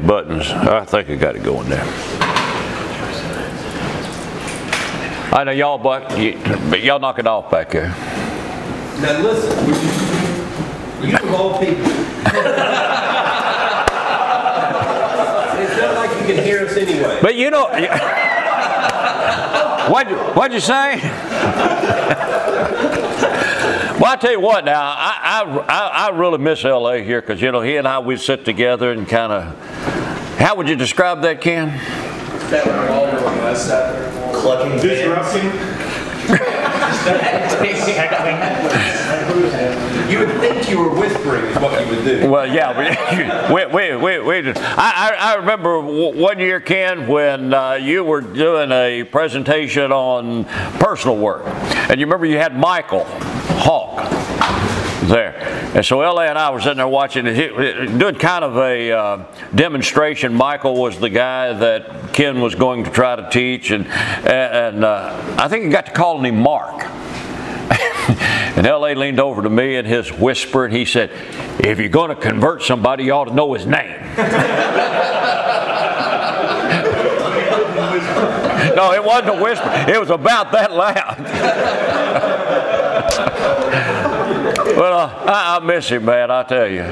buttons. I think I got it going there. I know y'all, but y'all knock it off back there. Now listen, you of all people. It's not like you can hear us anyway. But you know, what'd you say? Well, I tell you what. Now, I really miss L.A. here because you know he and I we'd sit together and kind of. How would you describe that, Ken? That revolver when I sat there. Clucking. Disrupting. You would think you were whispering is what you would do. Well, yeah. I remember one year, Ken, when you were doing a presentation on personal work, and you remember you had Michael Hawk there. And so L.A. and I were sitting there watching it, doing kind of a demonstration. Michael was the guy that Ken was going to try to teach, and I think he got to calling him Mark. And L.A. leaned over to me and his whisper, and he said, "If you're going to convert somebody, you ought to know his name." No, it wasn't a whisper. It was about that loud. Well, I miss him, man, I tell you.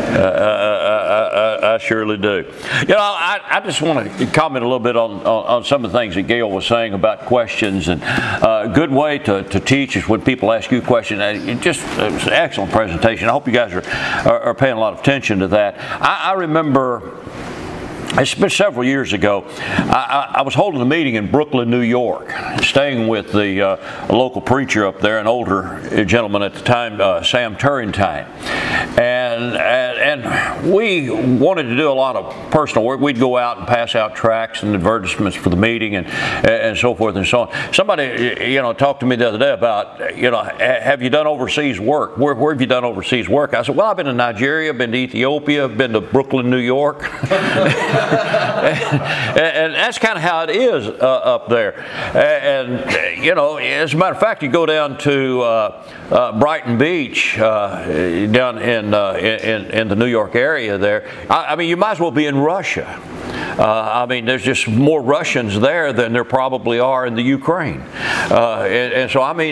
I surely do. You know, I just want to comment a little bit on some of the things that Gail was saying about questions. And a good way to teach is when people ask you questions. It was an excellent presentation. I hope you guys are paying a lot of attention to that. I remember... It's been several years ago. I was holding a meeting in Brooklyn, New York, staying with the local preacher up there, an older gentleman at the time, Sam Turrentine. And we wanted to do a lot of personal work. We'd go out and pass out tracts and advertisements for the meeting and so forth and so on. Somebody, talked to me the other day about, have you done overseas work? Where have you done overseas work? I said, well, I've been to Nigeria, been to Ethiopia, been to Brooklyn, New York. And that's kind of how it is up there. And as a matter of fact, you go down to Brighton Beach, down in the New York area there. I mean, you might as well be in Russia. I mean, there's just more Russians there than there probably are in the Ukraine. And so, I mean...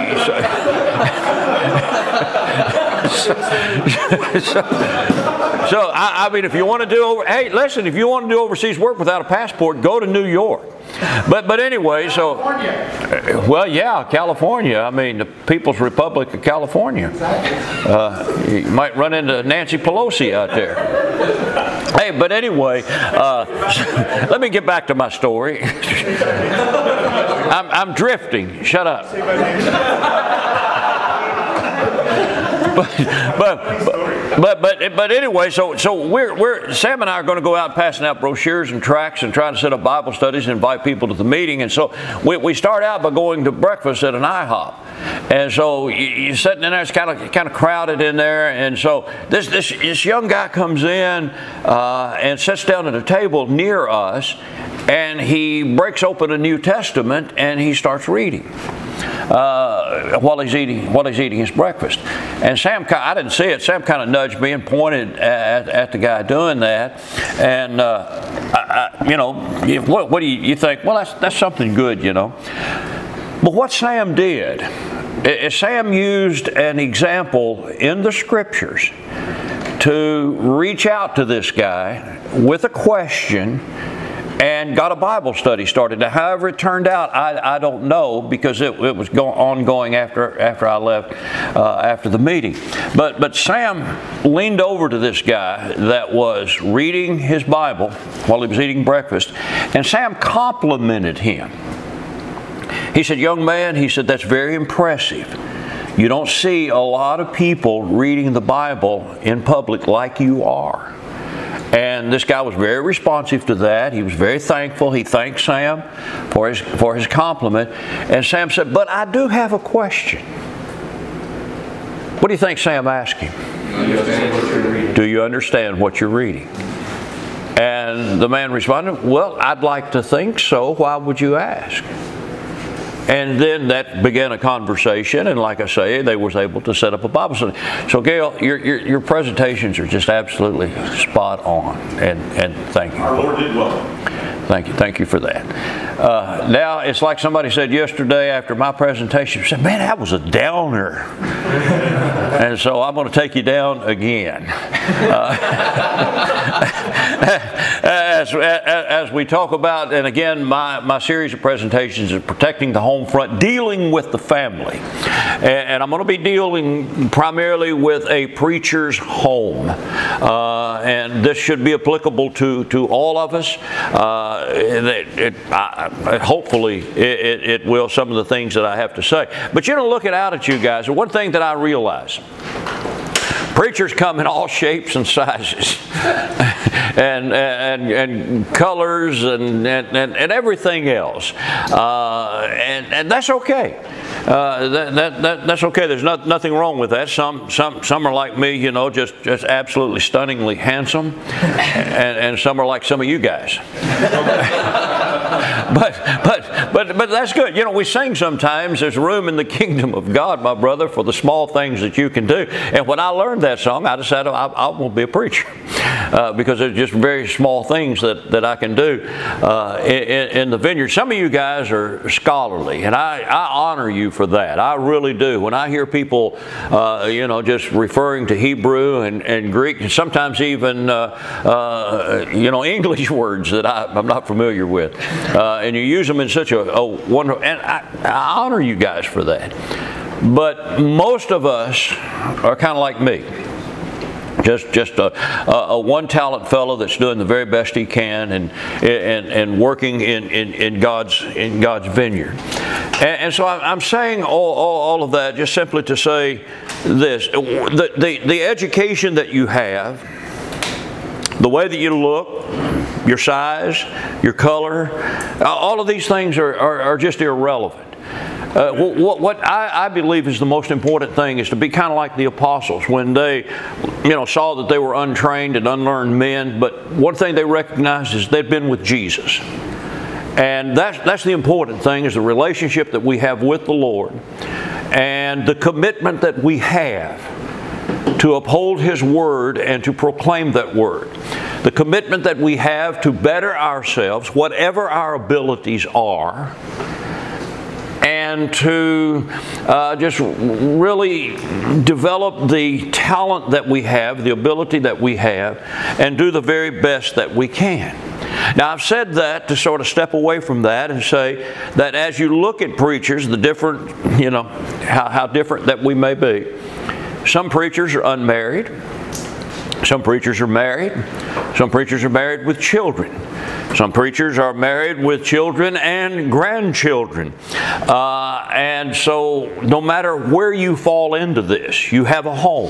So I mean, if you want to do if you want to do overseas work without a passport, go to New York. But anyway, so well, yeah, California. I mean, the People's Republic of California. You might run into Nancy Pelosi out there. Hey, but anyway, let me get back to my story. I'm drifting. Shut up. But anyway, so we're Sam and I are going to go out passing out brochures and tracts and trying to set up Bible studies and invite people to the meeting. And so we start out by going to breakfast at an IHOP. And so you're sitting in there, it's kind of crowded in there. And so this young guy comes in and sits down at a table near us, and he breaks open a New Testament and he starts reading. While he's eating his breakfast, and Sam, I didn't see it. Sam kind of nudged me and pointed at the guy doing that, and what do you think? Well, that's something good, But what Sam did is Sam used an example in the Scriptures to reach out to this guy with a question, and got a Bible study started. Now, however it turned out, I don't know, because it was ongoing after I left after the meeting. But Sam leaned over to this guy that was reading his Bible while he was eating breakfast, and Sam complimented him. He said, "Young man," he said, "that's very impressive. You don't see a lot of people reading the Bible in public like you are." And this guy was very responsive to that. He was very thankful. He thanked Sam for his compliment. And Sam said, "But I do have a question." What do you think Sam asked him? Do you understand what you're reading? And the man responded, "Well, I'd like to think so. Why would you ask?" And then that began a conversation, and like I say, they was able to set up a Bible study. So Gail, your presentations are just absolutely spot on, and thank you. Our Lord did well. Thank you for that. Now, it's like somebody said yesterday after my presentation, said, man, that was a downer. And so I'm going to take you down again. As we talk about, and again, my series of presentations is Protecting the Home Front, dealing with the family. And I'm going to be dealing primarily with a preacher's home. And this should be applicable to all of us. Hopefully it will, some of the things that I have to say. But looking out at you guys, one thing that I realize, preachers come in all shapes and sizes, and colors and everything else, and that's okay. That's okay. There's nothing wrong with that. Some are like me, just absolutely stunningly handsome, and some are like some of you guys. But that's good. We sing sometimes, there's room in the kingdom of God, my brother, for the small things that you can do. And when I learned that song, I decided I want to be a preacher, because there's just very small things that I can do in the vineyard. Some of you guys are scholarly, and I honor you for that. I really do. When I hear people, just referring to Hebrew and Greek, and sometimes even, English words that I'm not familiar with, and you use them in such a wonderful, and I honor you guys for that. But most of us are kind of like me. Just a one-talent fellow that's doing the very best he can and working in God's vineyard. And so I'm saying all of that just simply to say this: the education that you have, the way that you look, your size, your color, all of these things are just irrelevant. What I believe is the most important thing is to be kind of like the apostles when they, saw that they were untrained and unlearned men, but one thing they recognized is they'd been with Jesus. And that's the important thing, is the relationship that we have with the Lord and the commitment that we have to uphold His Word and to proclaim that Word. The commitment that we have to better ourselves, whatever our abilities are, and to just really develop the talent that we have, the ability that we have, and do the very best that we can. Now, I've said that to sort of step away from that and say that as you look at preachers, the different, how different that we may be. Some preachers are unmarried. Some preachers are married. Some preachers are married with children. Some preachers are married with children and grandchildren. And so no matter where you fall into this, you have a home.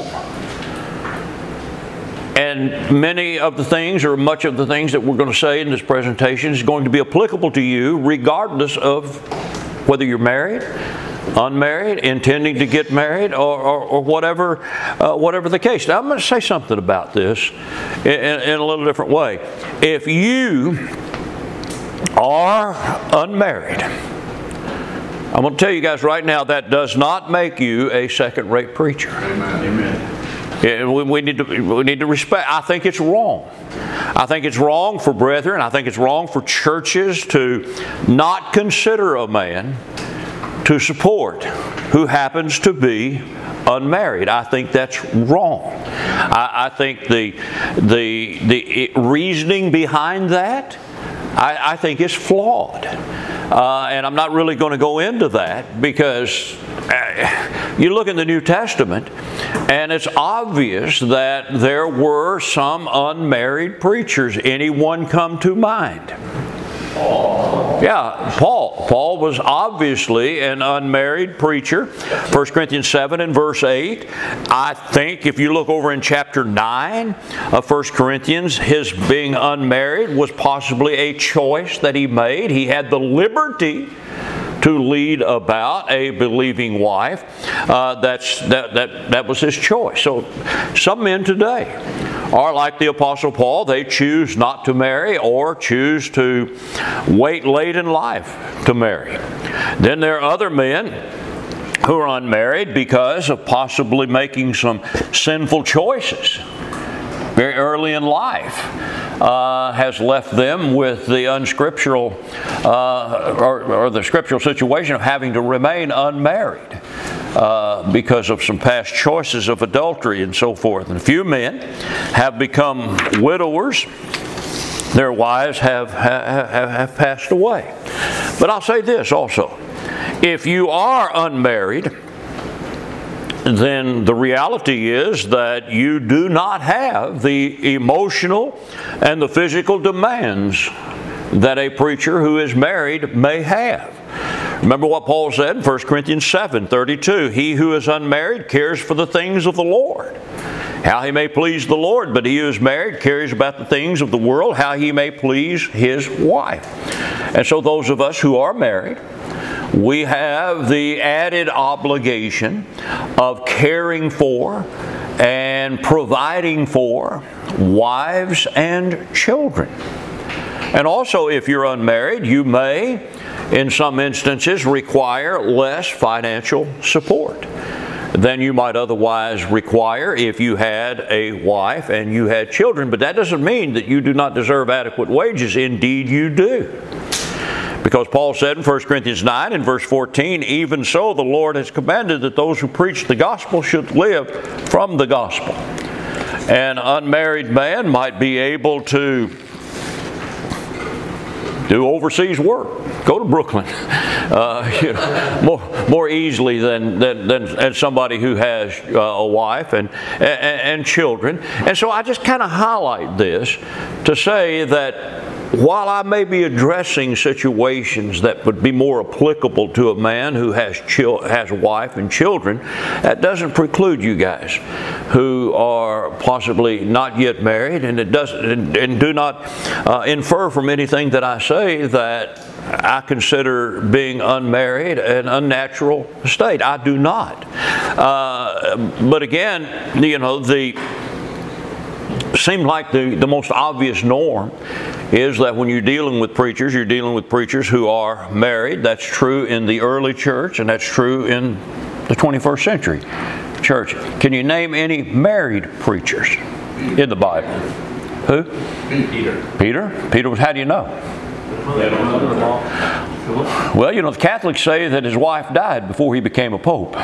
And many of the things, or much of the things that we're going to say in this presentation is going to be applicable to you regardless of whether you're married, unmarried, intending to get married, or whatever the case. Now, I'm going to say something about this in a little different way. If you are unmarried, I'm going to tell you guys right now, that does not make you a second-rate preacher. Amen. We need to respect. I think it's wrong. I think it's wrong for brethren. I think it's wrong for churches to not consider a man to support who happens to be unmarried. I think that's wrong. I think the reasoning behind that, I think is flawed. And I'm not really going to go into that, because you look in the New Testament and it's obvious that there were some unmarried preachers. Anyone come to mind? Yeah, Paul was obviously an unmarried preacher. 1 Corinthians 7 and verse 8. I think if you look over in chapter 9 of 1 Corinthians, his being unmarried was possibly a choice that he made. He had the liberty to lead about a believing wife. That was his choice. So some men today are like the Apostle Paul. They choose not to marry or choose to wait late in life to marry. Then there are other men who are unmarried because of possibly making some sinful choices very early in life. Has left them with the unscriptural or the scriptural situation of having to remain unmarried because of some past choices of adultery and so forth. And a few men have become widowers. Their wives have passed away. But I'll say this also. If you are unmarried, then the reality is that you do not have the emotional and the physical demands that a preacher who is married may have. Remember what Paul said in 1 Corinthians 7:32, "He who is unmarried cares for the things of the Lord, how he may please the Lord, but he who is married cares about the things of the world, how he may please his wife." And so those of us who are married, we have the added obligation of caring for and providing for wives and children. And also, if you're unmarried, you may, in some instances, require less financial support than you might otherwise require if you had a wife and you had children. But that doesn't mean that you do not deserve adequate wages. Indeed, you do. Because Paul said in 1 Corinthians 9 and verse 14, "Even so the Lord has commanded that those who preach the gospel should live from the gospel." An unmarried man might be able to do overseas work, go to Brooklyn, more easily than somebody who has a wife and children. And so I just kind of highlight this to say that while I may be addressing situations that would be more applicable to a man who has a wife and children, that doesn't preclude you guys who are possibly not yet married, and it doesn't, and do not infer from anything that I say that I consider being unmarried an unnatural state. I do not. But again, seemed like the most obvious norm is that when you're dealing with preachers who are married. That's true in the early church, and that's true in the 21st century church. Can you name any married preachers in the Bible? Who? Peter? Peter was, how do you know? Well, the Catholics say that his wife died before he became a pope.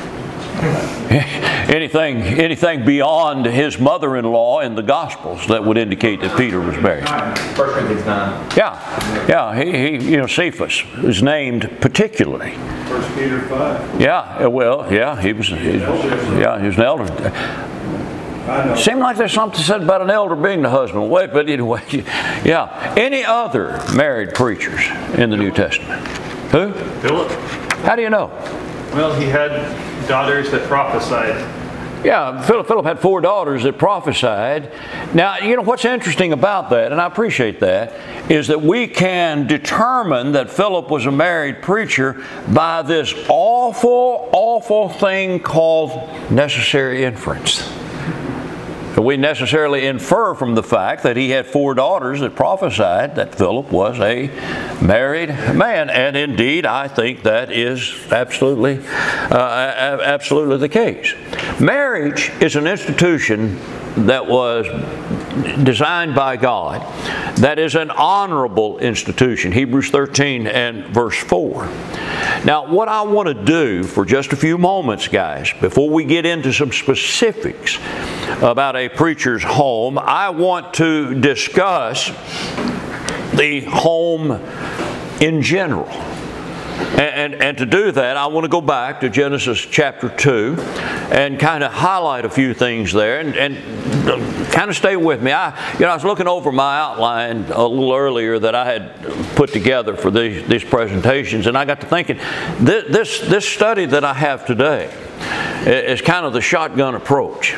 Anything beyond his mother-in-law in the Gospels that would indicate that Peter was married. 1 Corinthians 9. Yeah. He Cephas is named particularly. 1 Peter 5. He was an elder. Seemed like there's something said about an elder being the husband. But anyway, yeah. Any other married preachers in the New Testament? Who? Philip. How do you know? Well, he had daughters that prophesied. Yeah, Philip had 4 daughters that prophesied. Now, what's interesting about that, and I appreciate that, is that we can determine that Philip was a married preacher by this awful thing called necessary inference. We necessarily infer from the fact that he had 4 daughters that prophesied that Philip was a married man. And indeed, I think that is absolutely the case. Marriage is an institution that was designed by God, that is an honorable institution. Hebrews 13 and verse 4. Now, what I want to do for just a few moments, guys, before we get into some specifics about a preacher's home, I want to discuss the home in general. And to do that, I want to go back to Genesis chapter 2 and kind of highlight a few things there and kind of stay with me. I was looking over my outline a little earlier that I had put together for these presentations, and I got to thinking, this study that I have today is kind of the shotgun approach.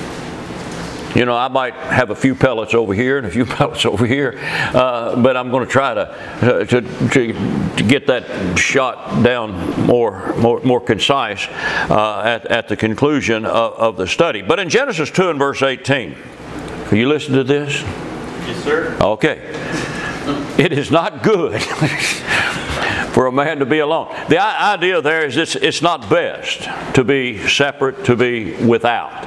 I might have a few pellets over here and a few pellets over here, but I'm going to try to get that shot down more concise at the conclusion of the study. But in Genesis 2 and verse 18, Are you listening to this? Yes, sir. Okay. It is not good for a man to be alone. The idea there is it's not best to be separate, to be without.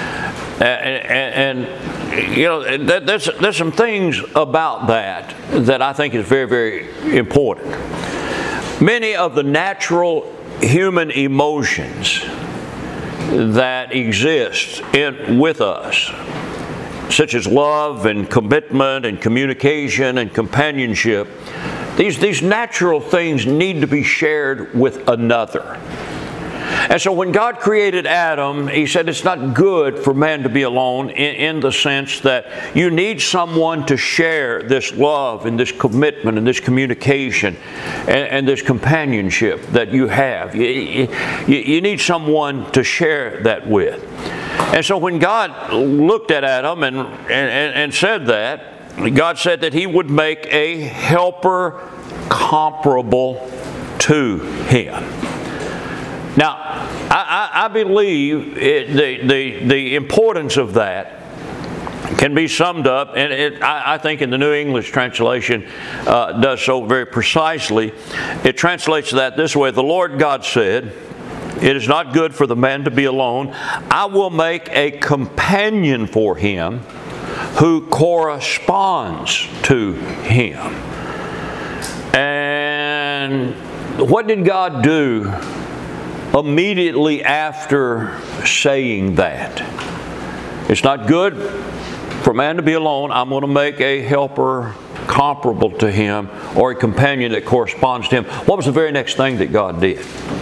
And you know, there's some things about that I think is very, very important. Many of the natural human emotions that exist with us, such as love and commitment and communication and companionship, these natural things need to be shared with another. And so when God created Adam, He said it's not good for man to be alone in the sense that you need someone to share this love and this commitment and this communication and this companionship that you have. You need someone to share that with. And so when God looked at Adam and said that, God said that He would make a helper comparable to him. Now, I believe the importance of that can be summed up, and I think in the New English translation does so very precisely. It translates that this way: the Lord God said, "It is not good for the man to be alone. I will make a companion for him who corresponds to him." And what did God do immediately after saying that? It's not good for man to be alone. I'm going to make a helper comparable to him, or a companion that corresponds to him. What was the very next thing that God did?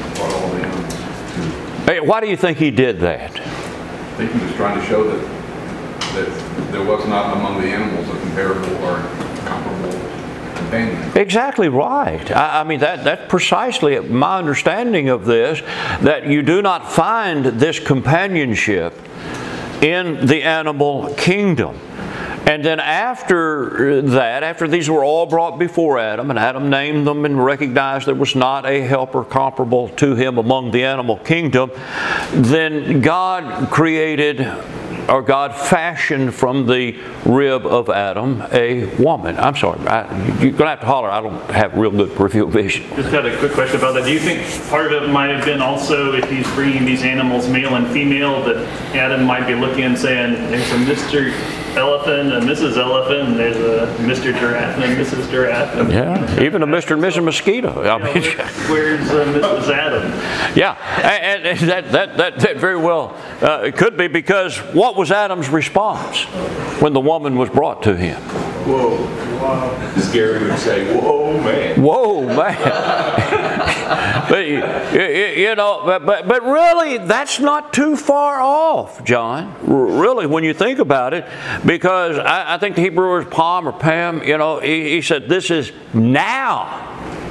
Hey, why do you think He did that? I think He was trying to show that there was not among the animals a comparable or comparable companion. Exactly right. I mean, that's precisely my understanding of this, that you do not find this companionship in the animal kingdom. And then after that, after these were all brought before Adam, and Adam named them and recognized there was not a helper comparable to him among the animal kingdom, then God created, or God fashioned from the rib of Adam a woman. I'm sorry, you're going to have to holler. I don't have real good peripheral vision. Just got a quick question about that. Do you think part of it might have been also, if He's bringing these animals male and female, that Adam might be looking and saying, there's a Mr. Elephant and Mrs. Elephant, and there's a Mr. Giraffe and a Mrs. Giraffe. Yeah, even a Mr. and Mrs. Mosquito. I mean, where's Mrs. Adam? Yeah, and that very well it could be, because what was Adam's response when the woman was brought to him? Whoa. Wow. Gary would say, whoa, man. Whoa, man. But, you know, but really, that's not too far off, John. Really, when you think about it, because I think the Hebrew word Pam or Pam, you know, he said this is now.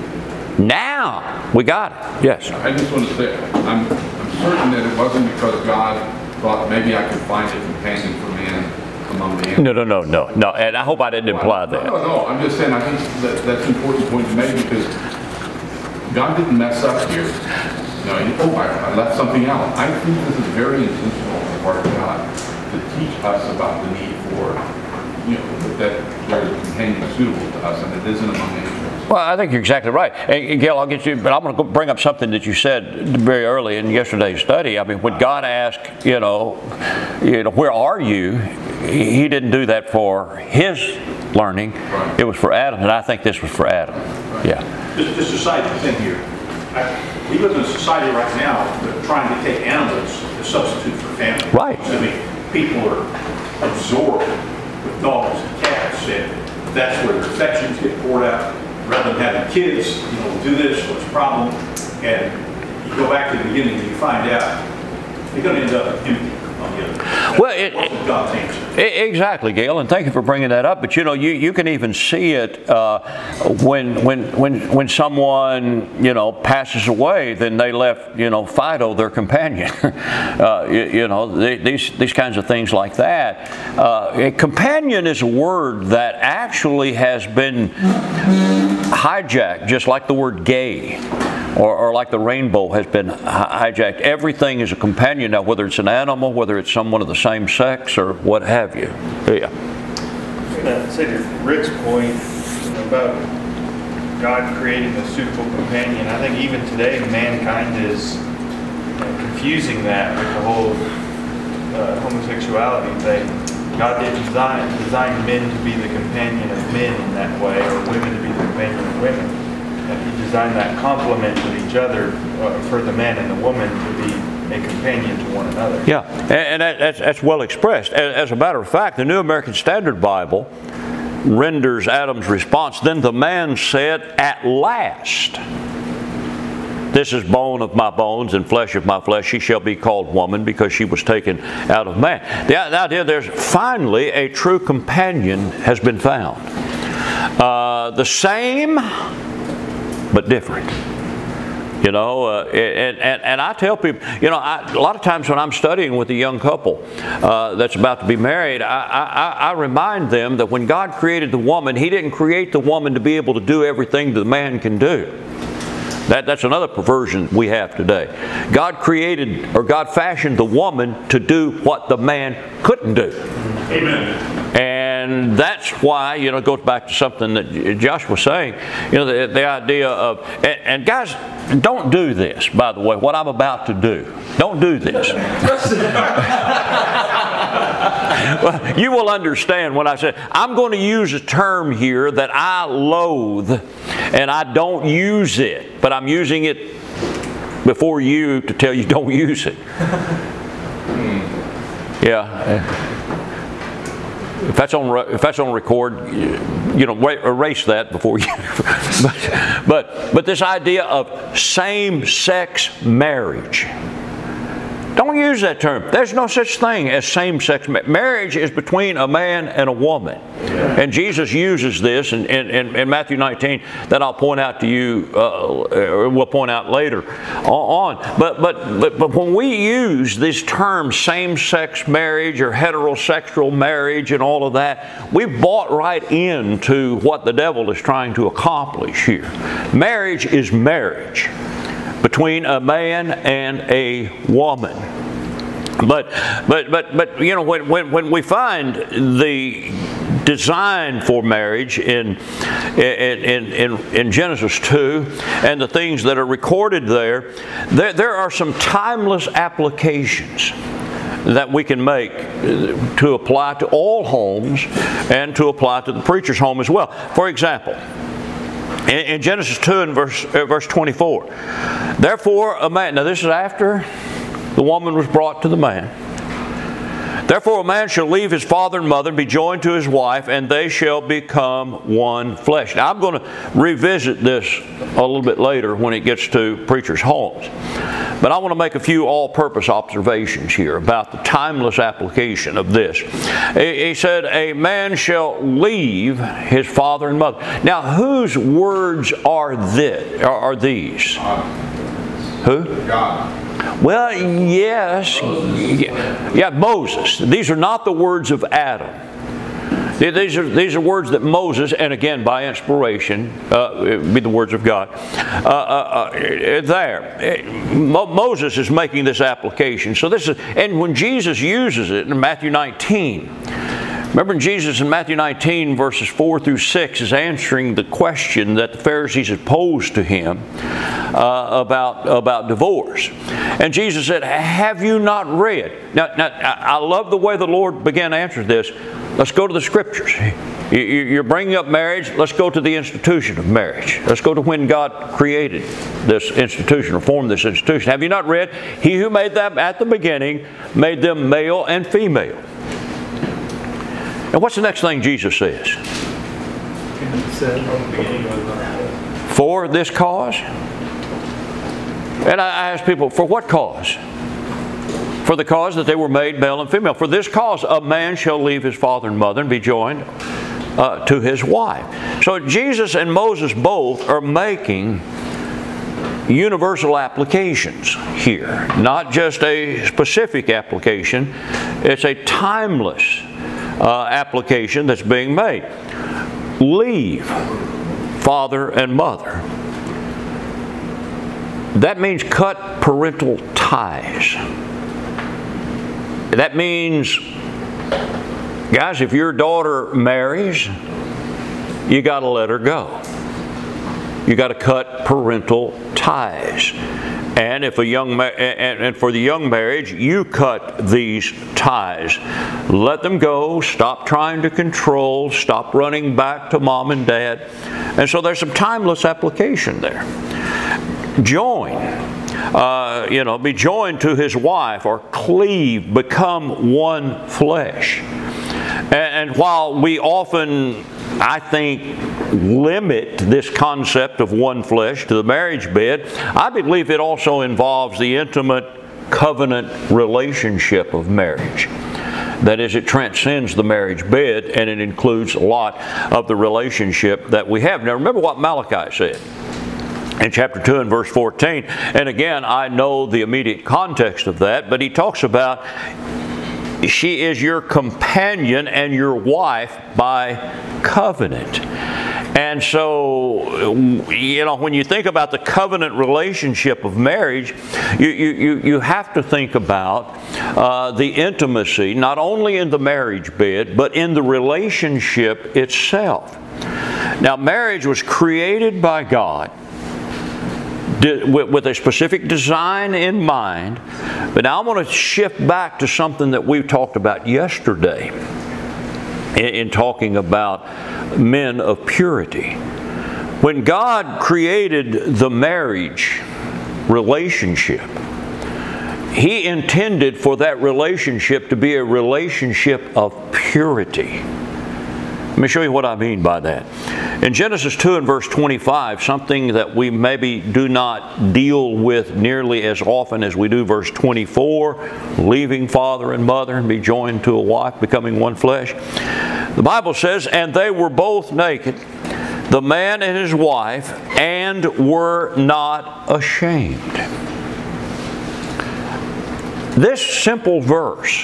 Now we got it. Yes. I just want to say, I'm certain that it wasn't because God thought maybe I could find a companion for man among the animals. No. And I hope I didn't imply that. No. I'm just saying, I think that's an important point to make, because God didn't mess up here. I left something out. I think this is very intentional on the part of God to teach us about the need for, that there's a companion suitable to us, and it isn't among the animals. Well, I think you're exactly right. And Gail, I'll get you, but I'm going to bring up something that you said very early in yesterday's study. I mean, when God asked, where are you? He didn't do that for his learning. Right. It was for Adam, and I think this was for Adam. Right. Yeah. Just a side thing here. We live in a society right now that trying to take animals as substitute for family. Right. I mean, people are absorbed with dogs and cats, and that's where their affections get poured out. Rather than having kids, do this, what's the problem? And you go back to the beginning and you find out you're going to end up empty on the other. Well, God's answer. Exactly, Gail, and thank you for bringing that up. But you can even see it when someone passes away. Then they left Fido, their companion. These kinds of things like that. A companion is a word that actually has been hijacked, just like the word gay. or like the rainbow has been hijacked. Everything is a companion now, whether it's an animal, whether it's someone of the same sex, or what have you. Yeah. I'm going to say to Rick's point about God creating a suitable companion. I think even today mankind is confusing that with the whole homosexuality thing. God didn't design men to be the companion of men in that way, or women to be the companion of women. And He designed that complement with each other for the man and the woman to be a companion to one another. Yeah, and that's well expressed. As a matter of fact, the New American Standard Bible renders Adam's response, "Then the man said, 'At last, this is bone of my bones and flesh of my flesh. She shall be called woman because she was taken out of man.'" The idea there's finally a true companion has been found. The same, but different. You know, and I tell people, you know, a lot of times when I'm studying with a young couple that's about to be married, I remind them that when God created the woman, He didn't create the woman to be able to do everything the man can do. That's another perversion we have today. God fashioned the woman to do what the man couldn't do. Amen. And that's why, you know, it goes back to something that Josh was saying, you know, the idea of, and guys, don't do this, by the way, what I'm about to do. Don't do this. Well, you will understand when I say, I'm going to use a term here that I loathe, and I don't use it, but I'm using it before you to tell you don't use it. Yeah. If that's on record, you know, erase that before you. but this idea of same-sex marriage. Don't use that term. There's no such thing as same-sex marriage. Marriage is between a man and a woman. And Jesus uses this in Matthew 19 that I'll point out to you, we'll point out later on. But when we use these terms, same-sex marriage or heterosexual marriage and all of that, we've bought right into what the devil is trying to accomplish here. Marriage is marriage between a man and a woman. But you know, when we find the design for marriage in Genesis 2 and the things that are recorded there are some timeless applications that we can make to apply to all homes and to apply to the preacher's home as well. For example, in Genesis 2 and verse 24, therefore a man, now this is after the woman was brought to the man. Therefore a man shall leave his father and mother and be joined to his wife, and they shall become one flesh. Now I'm going to revisit this a little bit later when it gets to preachers' homes. But I want to make a few all-purpose observations here about the timeless application of this. He said, a man shall leave his father and mother. Now, whose words are these? Who? God. Well, yes. Yeah, Moses. These are not the words of Adam. These are words that Moses, and again by inspiration, it would be the words of God, Moses is making this application. So this is, and when Jesus uses it in Matthew 19, remember Jesus in Matthew 19 verses 4 through 6 is answering the question that the Pharisees had posed to him about divorce. And Jesus said, have you not read? Now, I love the way the Lord began to answer this. Let's go to the Scriptures. You're bringing up marriage. Let's go to the institution of marriage. Let's go to when God created this institution or formed this institution. Have you not read? He who made them at the beginning made them male and female. And what's the next thing Jesus says? For this cause? And I ask people, for what cause? For the cause that they were made male and female. For this cause, a man shall leave his father and mother and be joined to his wife. So Jesus and Moses both are making universal applications here. Not just a specific application. It's a timeless application that's being made. Leave father and mother. that means cut parental ties. That means, guys, if your daughter marries, you got to let her go. You got to cut parental ties. And if and for the young marriage, you cut these ties. Let them go. Stop trying to control. Stop running back to mom and dad. And so there's some timeless application there. Join. Be joined to his wife, or cleave, become one flesh. And while we often, I think, limit this concept of one flesh to the marriage bed, I believe it also involves the intimate covenant relationship of marriage. That is, it transcends the marriage bed, and it includes a lot of the relationship that we have. Now remember what Malachi said in chapter 2 and verse 14. And again, I know the immediate context of that, but he talks about she is your companion and your wife by covenant. And so, when you think about the covenant relationship of marriage, you have to think about the intimacy, not only in the marriage bed, but in the relationship itself. Now, marriage was created by God with a specific design in mind. But now I want to shift back to something that we talked about yesterday in talking about men of purity. When God created the marriage relationship, He intended for that relationship to be a relationship of purity. Let me show you what I mean by that. In Genesis 2 and verse 25, something that we maybe do not deal with nearly as often as we do verse 24, leaving father and mother and be joined to a wife, becoming one flesh. The Bible says, and they were both naked, the man and his wife, and were not ashamed. This simple verse,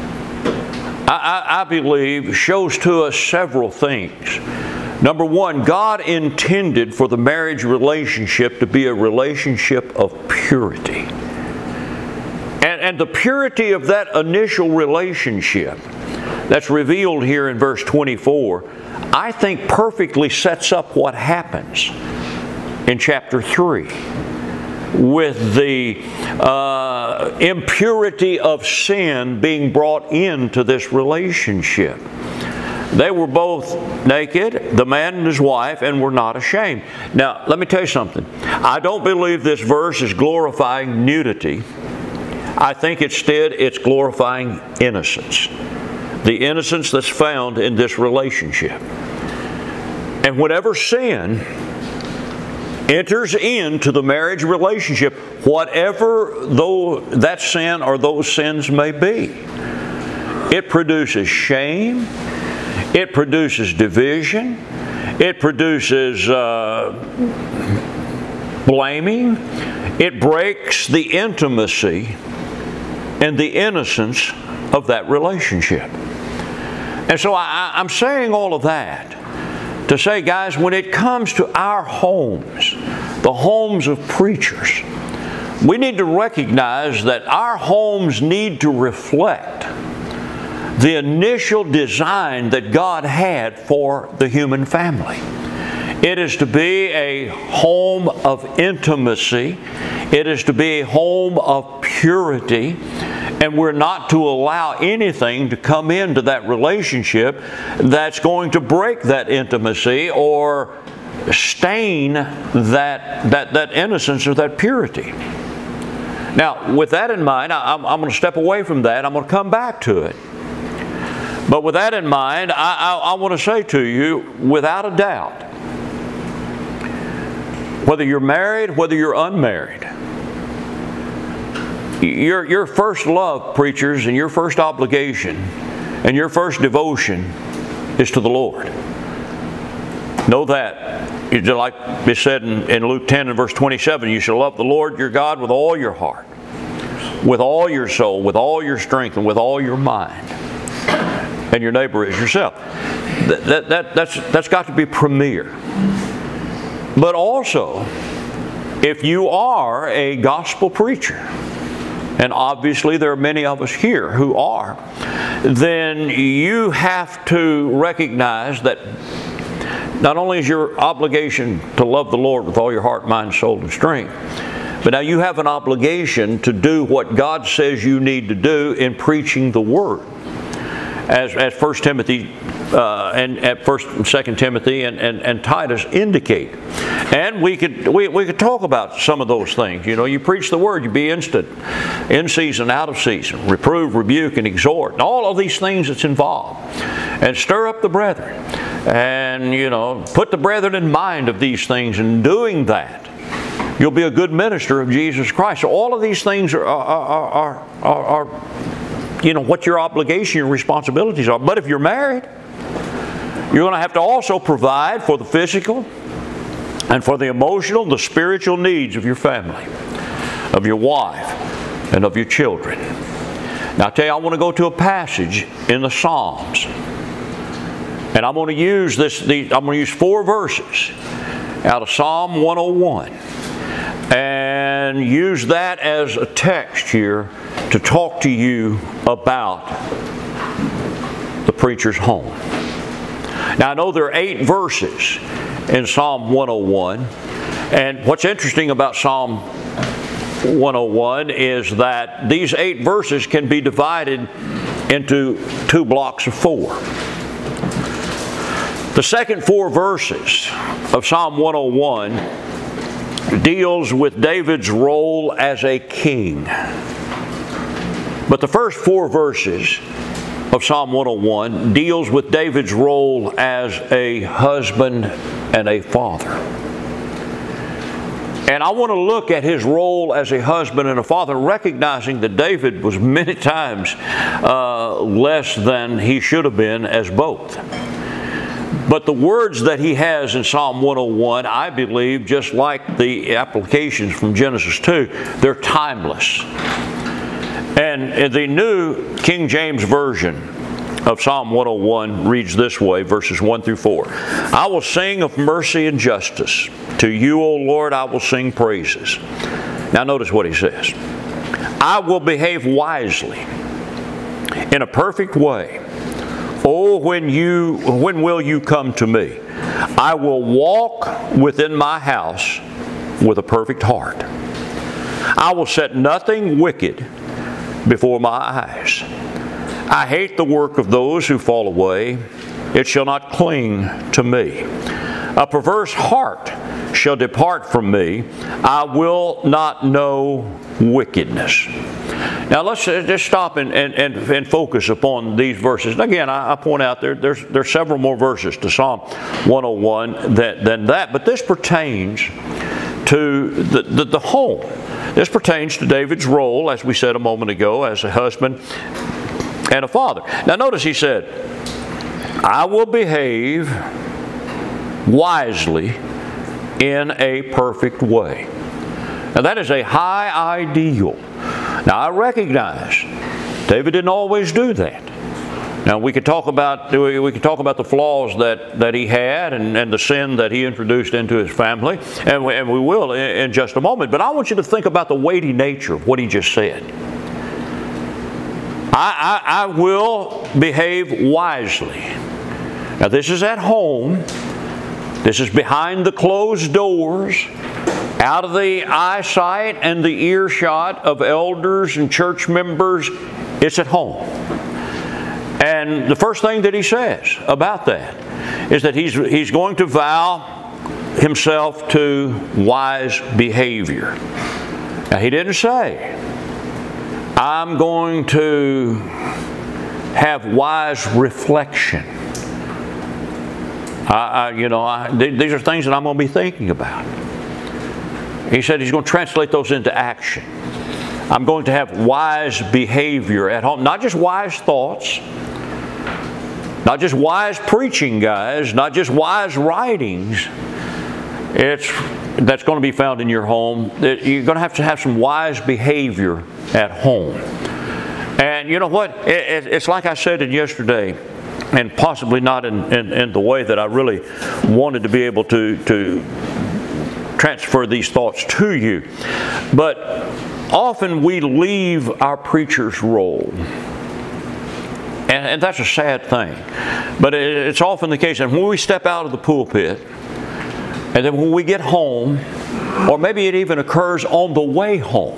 I believe, shows to us several things. Number one, God intended for the marriage relationship to be a relationship of purity. And the purity of that initial relationship that's revealed here in verse 24, I think perfectly sets up what happens in chapter 3 with the impurity of sin being brought into this relationship. They were both naked, the man and his wife, and were not ashamed. Now, let me tell you something. I don't believe this verse is glorifying nudity. I think instead it's glorifying innocence. The innocence that's found in this relationship. And whenever sin enters into the marriage relationship, whatever that sin or those sins may be, it produces shame. It produces division. It produces blaming. It breaks the intimacy and the innocence of that relationship. And so I'm saying all of that to say, guys, when it comes to our homes, the homes of preachers, we need to recognize that our homes need to reflect the initial design that God had for the human family. It is to be a home of intimacy. It is to be a home of purity. And we're not to allow anything to come into that relationship that's going to break that intimacy or stain that innocence or that purity. Now, with that in mind, I'm going to step away from that. I'm going to come back to it. But with that in mind, I want to say to you, without a doubt, whether you're married, whether you're unmarried, your first love, preachers, and your first obligation and your first devotion is to the Lord. Know that. Like it said in Luke 10 and verse 27, you shall love the Lord your God with all your heart, with all your soul, with all your strength, and with all your mind. And your neighbor is yourself. That's got to be premier. But also, if you are a gospel preacher, and obviously there are many of us here who are, then you have to recognize that not only is your obligation to love the Lord with all your heart, mind, soul, and strength, but now you have an obligation to do what God says you need to do in preaching the Word. As 1 Timothy and 1 and 2 Timothy and Titus indicate. And we could talk about some of those things. You know, you preach the Word, you be instant, in season, out of season, reprove, rebuke, and exhort, and all of these things that's involved. And stir up the brethren. And, you know, put the brethren in mind of these things. And doing that, you'll be a good minister of Jesus Christ. So all of these things are you know, what your obligation, your responsibilities are. But if you're married, you're going to have to also provide for the physical and for the emotional, the spiritual needs of your family, of your wife, and of your children. Now I tell you, I want to go to a passage in the Psalms. And I'm going to use I'm going to use 4 verses out of Psalm 101. And use that as a text here to talk to you about the preacher's home. Now I know there are 8 verses in Psalm 101, and what's interesting about Psalm 101 is that these 8 verses can be divided into 2 blocks of 4. The second 4 verses of Psalm 101 deals with David's role as a king. But the first 4 verses of Psalm 101 deals with David's role as a husband and a father. And I want to look at his role as a husband and a father, recognizing that David was many times less than he should have been as both. But the words that he has in Psalm 101, I believe, just like the applications from Genesis 2, they're timeless. And the New King James Version of Psalm 101 reads this way, verses 1 through 4. I will sing of mercy and justice. To you, O Lord, I will sing praises. Now notice what he says. I will behave wisely in a perfect way. Oh, when will you come to me? I will walk within my house with a perfect heart. I will set nothing wicked before my eyes. I hate the work of those who fall away. It shall not cling to me. A perverse heart shall depart from me. I will not know wickedness. Now let's just stop and focus upon these verses. And again, I point out there's several more verses to Psalm 101 than that, but this pertains to the home. This pertains to David's role, as we said a moment ago, as a husband and a father. Now notice he said, I will behave wisely in a perfect way. Now that is a high ideal. Now I recognize David didn't always do that. Now we could talk about the flaws that he had and the sin that he introduced into his family, and we will in just a moment. But I want you to think about the weighty nature of what he just said. I will behave wisely. Now this is at home. This is behind the closed doors, out of the eyesight and the earshot of elders and church members. It's at home. And the first thing that he says about that is that he's going to vow himself to wise behavior. Now he didn't say, I'm going to have wise reflection. These are things that I'm going to be thinking about. He said he's going to translate those into action. I'm going to have wise behavior at home. Not just wise thoughts, not just wise preaching, guys, not just wise writings. That's going to be found in your home. You're going to have some wise behavior at home. And you know what? It's like I said it yesterday, and possibly not in the way that I really wanted to be able to transfer these thoughts to you. But often we leave our preacher's role. And that's a sad thing. But it's often the case. And when we step out of the pulpit, and then when we get home, or maybe it even occurs on the way home,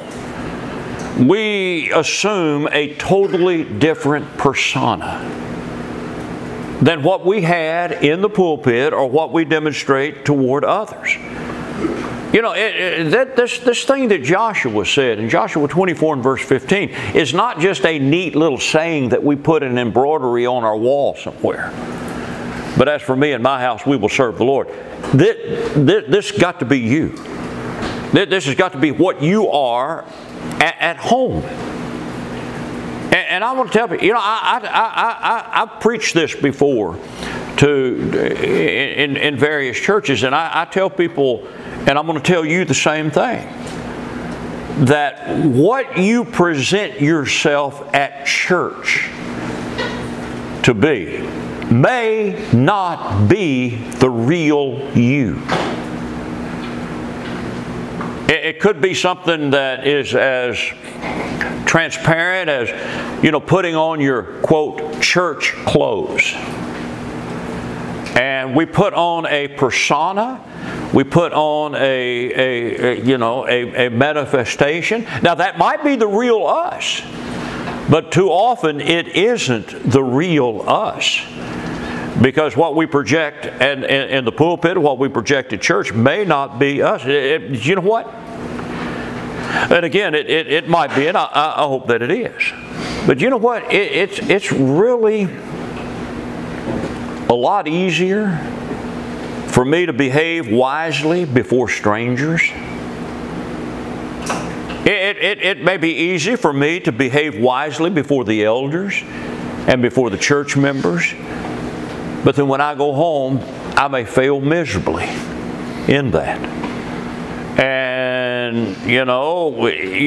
we assume a totally different persona than what we had in the pulpit or what we demonstrate toward others. You know, this thing that Joshua said in Joshua 24 and verse 15 is not just a neat little saying that we put in embroidery on our wall somewhere. But as for me and my house, we will serve the Lord. This has got to be you. This has got to be what you are at home. And I want to tell you, you know, I've preached this before in various churches, and I tell people, and I'm going to tell you the same thing, that what you present yourself at church to be may not be the real you. It could be something that is as transparent as, you know, putting on your, quote, church clothes. And we put on a persona, we put on a manifestation. Now that might be the real us, but too often it isn't the real us. Because what we project in the pulpit, what we project at church may not be us. You know what? And again, it might be, and I hope that it is. But you know what? It's really a lot easier for me to behave wisely before strangers. It may be easy for me to behave wisely before the elders and before the church members. But then when I go home, I may fail miserably in that. And, you know,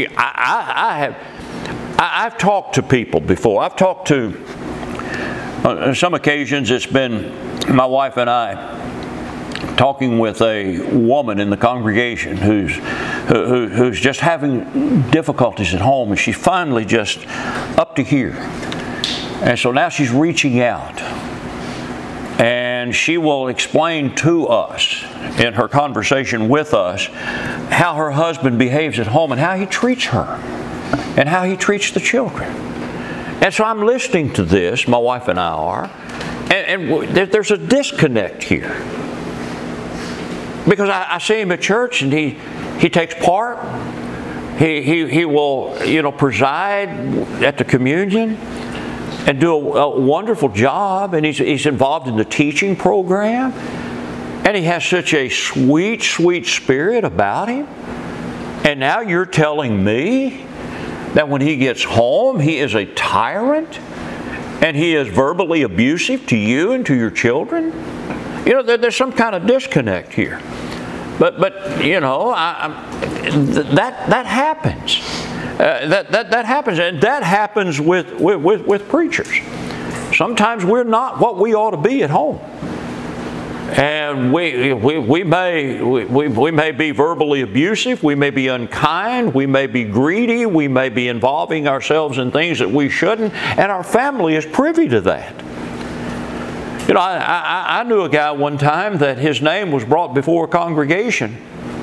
I've talked to people before. I've talked to, on some occasions it's been my wife and I talking with a woman in the congregation who's just having difficulties at home, and she's finally just up to here. And so now she's reaching out. And she will explain to us in her conversation with us how her husband behaves at home and how he treats her and how he treats the children. And so I'm listening to this, my wife and I are, and there's a disconnect here. Because I see him at church and he takes part. He will, you know, preside at the communion and do a wonderful job, and he's involved in the teaching program, and he has such a sweet, sweet spirit about him. And now you're telling me that when he gets home, he is a tyrant, and he is verbally abusive to you and to your children? You know, there's some kind of disconnect here. But you know, that happens. That happens, and that happens with preachers. Sometimes we're not what we ought to be at home, and we may be verbally abusive, we may be unkind, we may be greedy, we may be involving ourselves in things that we shouldn't, and our family is privy to that. You know, I knew a guy one time that his name was brought before a congregation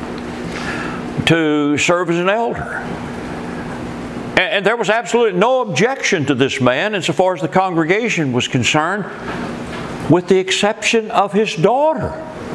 to serve as an elder. And there was absolutely no objection to this man insofar as the congregation was concerned, with the exception of his daughter.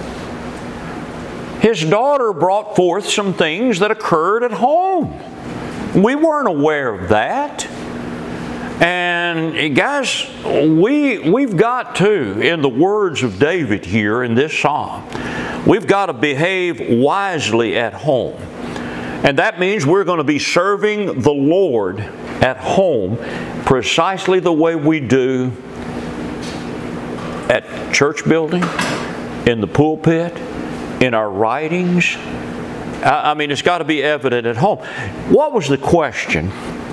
His daughter brought forth some things that occurred at home. We weren't aware of that. And guys, we've got to, in the words of David here in this psalm, we've got to behave wisely at home. And that means we're going to be serving the Lord at home precisely the way we do at church building, in the pulpit, in our writings. I mean, it's got to be evident at home. What was the question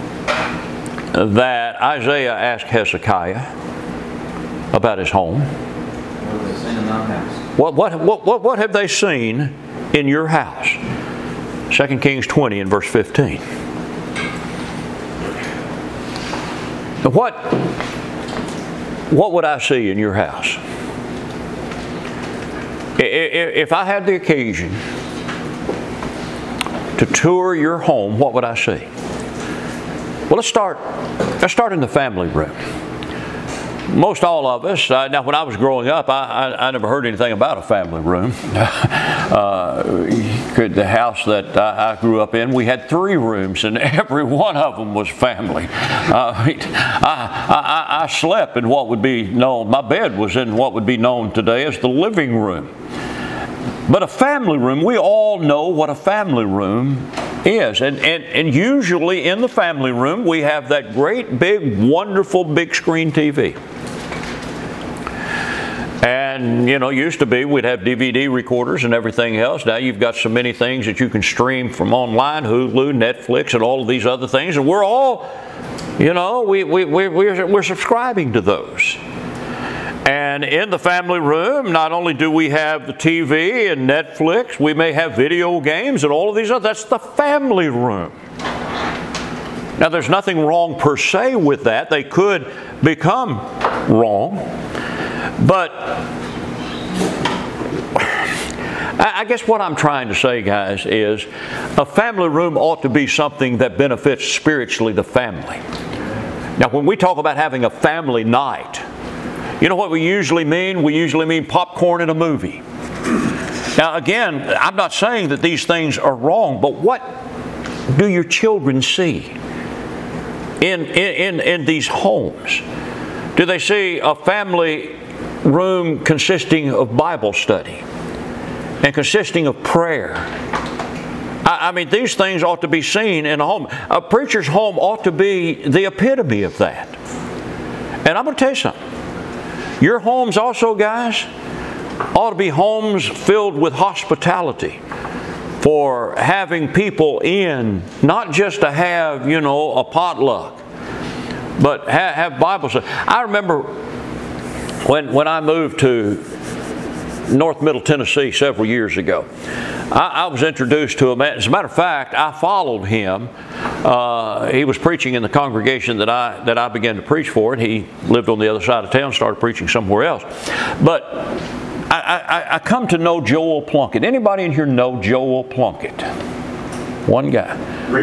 that Isaiah asked Hezekiah about his home? What have they seen in thy house? What have they seen in your house? 2 Kings 20 and verse 15. What would I see in your house? If I had the occasion to tour your home, what would I see? Well, let's start in the family room. Most all of us, now when I was growing up, I never heard anything about a family room. The house that I grew up in, we had 3 rooms, and every one of them was family. I slept in what would be known, my bed was in what would be known today as the living room. But a family room, we all know what a family room is. And usually in the family room, we have that great, big, wonderful, big screen TV. And, used to be we'd have DVD recorders and everything else. Now you've got so many things that you can stream from online, Hulu, Netflix, and all of these other things. And we're all, we're subscribing to those. And in the family room, not only do we have the TV and Netflix, we may have video games and all of these other. That's the family room. Now, there's nothing wrong per se with that. They could become wrong. But I guess what I'm trying to say, guys, is a family room ought to be something that benefits spiritually the family. Now, when we talk about having a family night, you know what we usually mean? We usually mean popcorn and a movie. Now, again, I'm not saying that these things are wrong, but what do your children see in these homes? Do they see a family room consisting of Bible study and consisting of prayer? I mean, these things ought to be seen in a home. A preacher's home ought to be the epitome of that. And I'm going to tell you something. Your homes also, guys, ought to be homes filled with hospitality for having people in, not just to have, a potluck, but have Bible study. I remember when I moved to North Middle Tennessee several years ago, I was introduced to a man. As a matter of fact, I followed him. He was preaching in the congregation that I began to preach for, and he lived on the other side of town, started preaching somewhere else. But I come to know Joel Plunkett. Anybody in here know Joel Plunkett? One guy.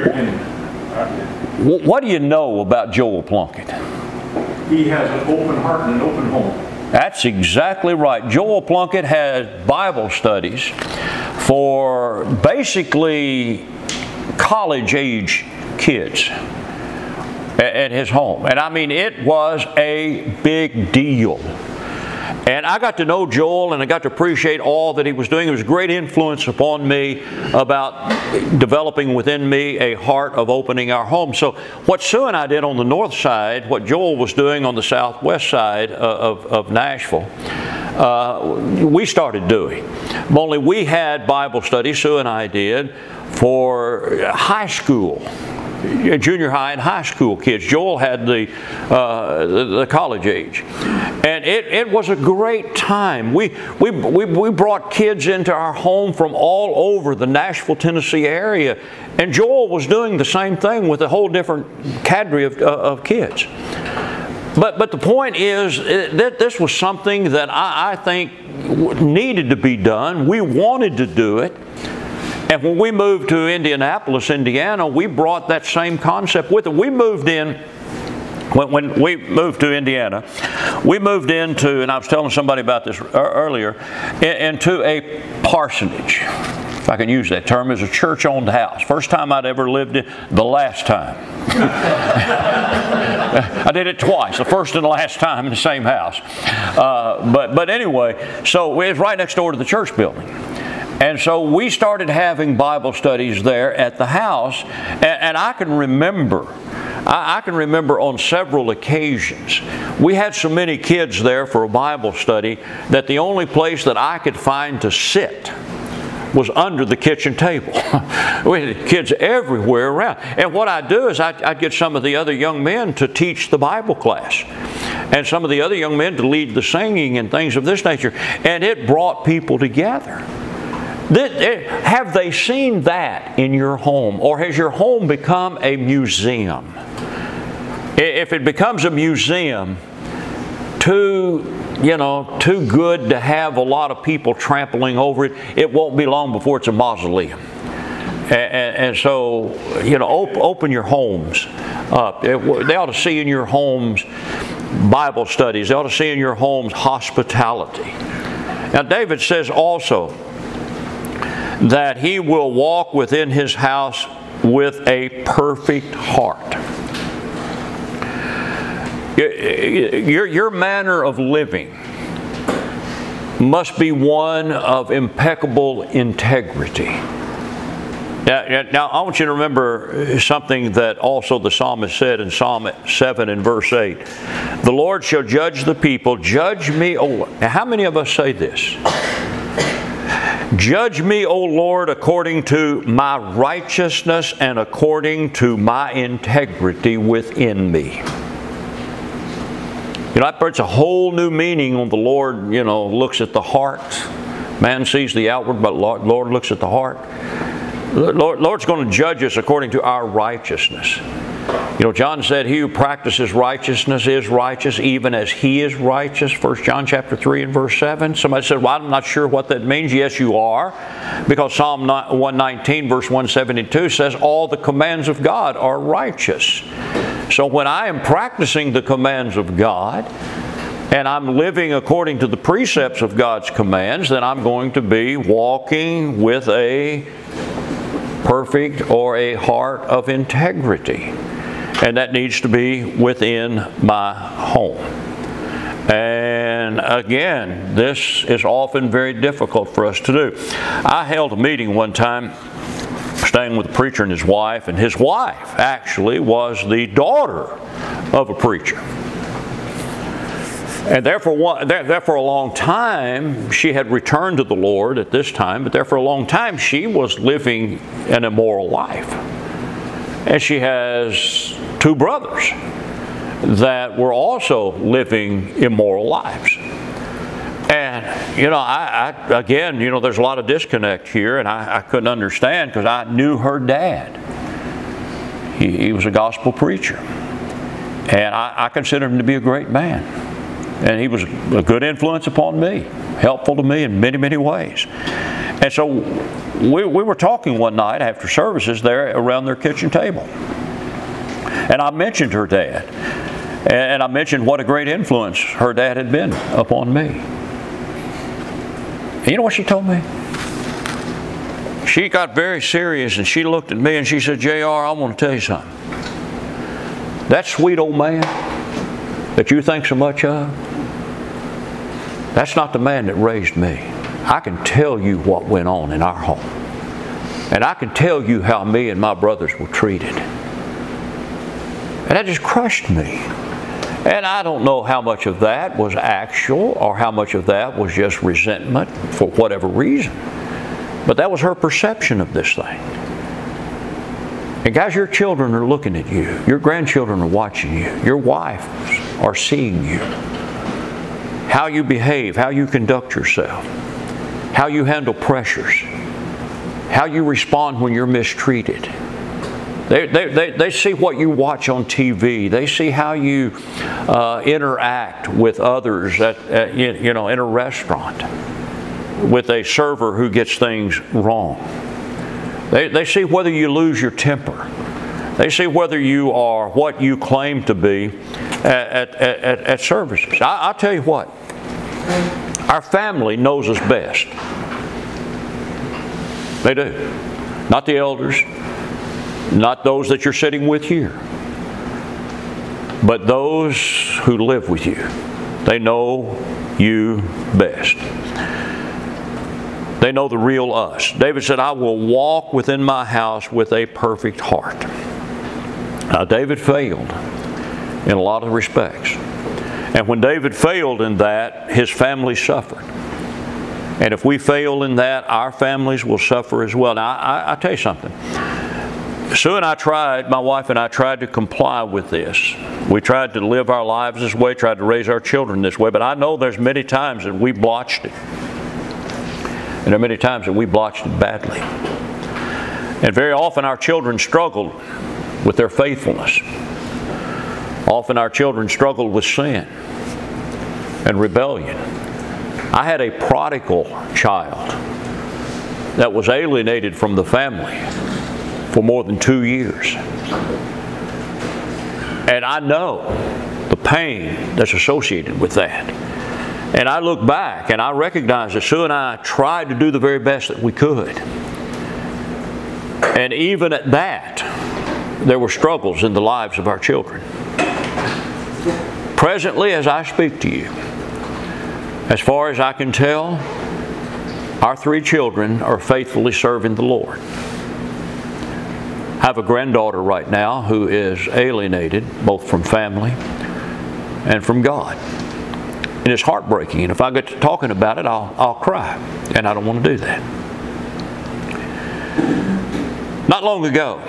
What do you know about Joel Plunkett? He has an open heart and an open home. That's exactly right. Joel Plunkett has Bible studies for basically college-age kids at his home. And I mean, it was a big deal. And I got to know Joel, and I got to appreciate all that he was doing. It was a great influence upon me about developing within me a heart of opening our home. So what Sue and I did on the north side, what Joel was doing on the southwest side of Nashville, we started doing. Only we had Bible studies, Sue and I did, for high school, junior high and high school kids. Joel had the college age. And it was a great time. We brought kids into our home from all over the Nashville, Tennessee area. And Joel was doing the same thing with a whole different cadre of kids. But the point is that this was something that I think needed to be done. We wanted to do it. And when we moved to Indianapolis, Indiana, we brought that same concept with it. We moved in, when we moved to Indiana, we moved into, and I was telling somebody about this earlier, into a parsonage. If I can use that term, as a church-owned house. First time I'd ever lived in, the last time. I did it twice, the first and the last time in the same house. But anyway, so it was right next door to the church building. And so we started having Bible studies there at the house, and I can remember on several occasions, we had so many kids there for a Bible study that the only place that I could find to sit was under the kitchen table. We had kids everywhere around. And what I'd do is I'd get some of the other young men to teach the Bible class, and some of the other young men to lead the singing and things of this nature. And it brought people together. Have they seen that in your home? Or has your home become a museum? If it becomes a museum, too good to have a lot of people trampling over it, it won't be long before it's a mausoleum. And so, open your homes up. They ought to see in your homes Bible studies. They ought to see in your homes hospitality. Now, David says also that he will walk within his house with a perfect heart. Your manner of living must be one of impeccable integrity. Now, I want you to remember something that also the psalmist said in Psalm 7 and verse 8. The Lord shall judge the people. Judge me, O Lord. Now, how many of us say this? Judge me, O Lord, according to my righteousness and according to my integrity within me. That puts a whole new meaning on the Lord, looks at the heart. Man sees the outward, but Lord looks at the heart. Lord's going to judge us according to our righteousness. John said, he who practices righteousness is righteous, even as he is righteous. 1 John chapter 3 and verse 7. Somebody said, well, I'm not sure what that means. Yes, you are. Because Psalm 119 verse 172 says, all the commands of God are righteous. So when I am practicing the commands of God, and I'm living according to the precepts of God's commands, then I'm going to be walking with a perfect or a heart of integrity. And that needs to be within my home. And again, this is often very difficult for us to do. I held a meeting one time, staying with a preacher and his wife actually was the daughter of a preacher. And therefore a long time, she had returned to the Lord at this time, but there for a long time she was living an immoral life. And she has two brothers that were also living immoral lives. And, there's a lot of disconnect here, and I couldn't understand because I knew her dad. He was a gospel preacher. And I consider him to be a great man. And he was a good influence upon me, helpful to me in many, many ways. And so we were talking one night after services there around their kitchen table. And I mentioned her dad. And I mentioned what a great influence her dad had been upon me. And you know what she told me? She got very serious and she looked at me and she said, JR, I want to tell you something. That sweet old man that you think so much of, that's not the man that raised me. I can tell you what went on in our home. And I can tell you how me and my brothers were treated. And that just crushed me. And I don't know how much of that was actual or how much of that was just resentment for whatever reason. But that was her perception of this thing. And guys, your children are looking at you. Your grandchildren are watching you. Your wives are seeing you. How you behave, how you conduct yourself, how you handle pressures, how you respond when you're mistreated. They see what you watch on TV. They see how you interact with others in a restaurant with a server who gets things wrong. They see whether you lose your temper. They see whether you are what you claim to be at services. I'll tell you what. Our family knows us best. They do. Not the elders. Not those that you're sitting with here. But those who live with you. They know you best. They know the real us. David said, I will walk within my house with a perfect heart. Now, David failed in a lot of respects. And when David failed in that, his family suffered. And if we fail in that, our families will suffer as well. Now, I'll tell you something. Sue and I my wife and I tried to comply with this. We tried to live our lives this way, tried to raise our children this way, but I know there's many times that we blotched it. And there are many times that we blotched it badly. And very often our children struggled with their faithfulness. Often our children struggled with sin and rebellion. I had a prodigal child that was alienated from the family for more than 2 years. And I know the pain that's associated with that. And I look back and I recognize that Sue and I tried to do the very best that we could. And even at that, there were struggles in the lives of our children. Presently, as I speak to you, as far as I can tell, our 3 children are faithfully serving the Lord. I have a granddaughter right now who is alienated both from family and from God. And it's heartbreaking. And if I get to talking about it, I'll cry. And I don't want to do that. Not long ago,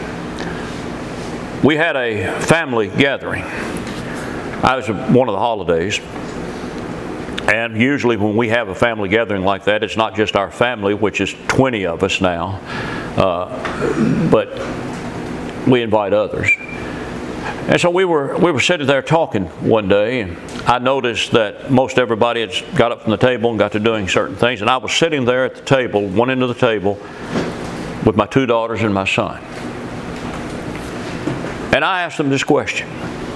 we had a family gathering. I was at one of the holidays. And usually when we have a family gathering like that, it's not just our family, which is 20 of us now, but we invite others. And so we were sitting there talking one day, and I noticed that most everybody had got up from the table and got to doing certain things. And I was sitting there at the table, one end of the table, with my 2 daughters and my son. And I asked them this question.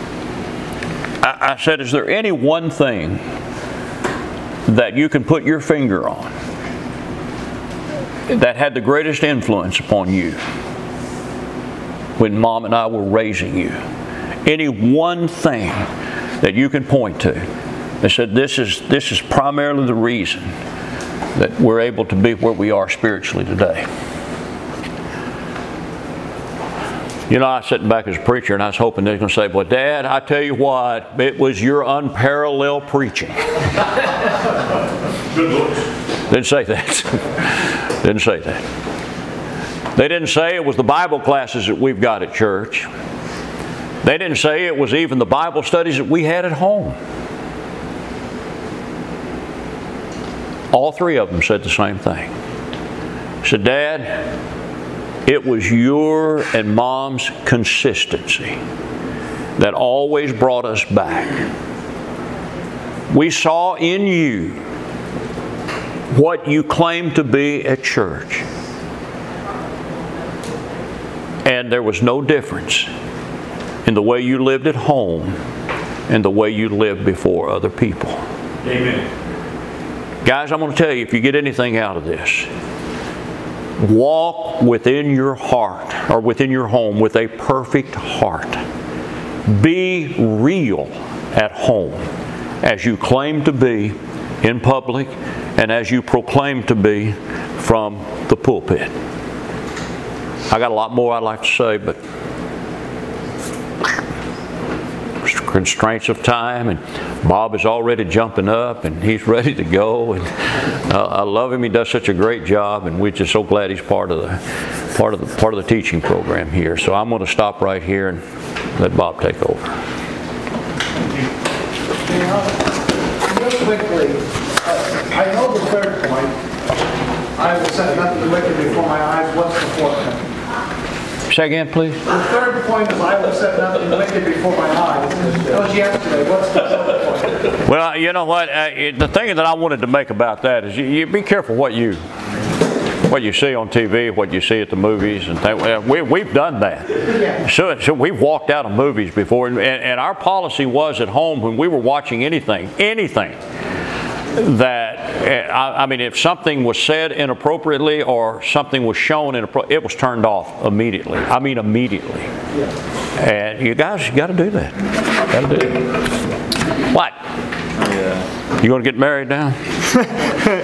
I said, is there any one thing that you can put your finger on that had the greatest influence upon you when Mom and I were raising you? Any one thing that you can point to that said this is primarily the reason that we're able to be where we are spiritually today? You know, I was sitting back as a preacher and I was hoping they were going to say, well, Dad, I tell you what, it was your unparalleled preaching. Good looks. Didn't say that. Didn't say that. They didn't say it was the Bible classes that we've got at church. They didn't say it was even the Bible studies that we had at home. All 3 of them said the same thing. Said, Dad, it was your and Mom's consistency that always brought us back. We saw in you what you claimed to be at church. And there was no difference in the way you lived at home and the way you lived before other people. Amen. Guys, I'm going to tell you, if you get anything out of this, walk within your heart or within your home with a perfect heart. Be real at home as you claim to be in public and as you proclaim to be from the pulpit. I got a lot more I'd like to say, but constraints of time, and Bob is already jumping up and he's ready to go, and I love him. He does such a great job, and we're just so glad he's part of the teaching program here. So I'm going to stop right here and let Bob take over. Real quickly, I know the 3rd point. I will set nothing wicked before my eyes. What's the 4th point? Say again, please. The 3rd point is I will set nothing wicked before my eyes. That was yesterday. What's the 4th point? Well, you know what? The thing that I wanted to make about that is you be careful what you see on TV, what you see at the movies, and we've done that. Yeah. So we've walked out of movies before, and our policy was at home when we were watching anything, that, I mean, if something was said inappropriately or something was shown inappropriately, it was turned off immediately. I mean, immediately. Yeah. And you guys got to do that. Got to do it. What? Yeah. You going to get married now?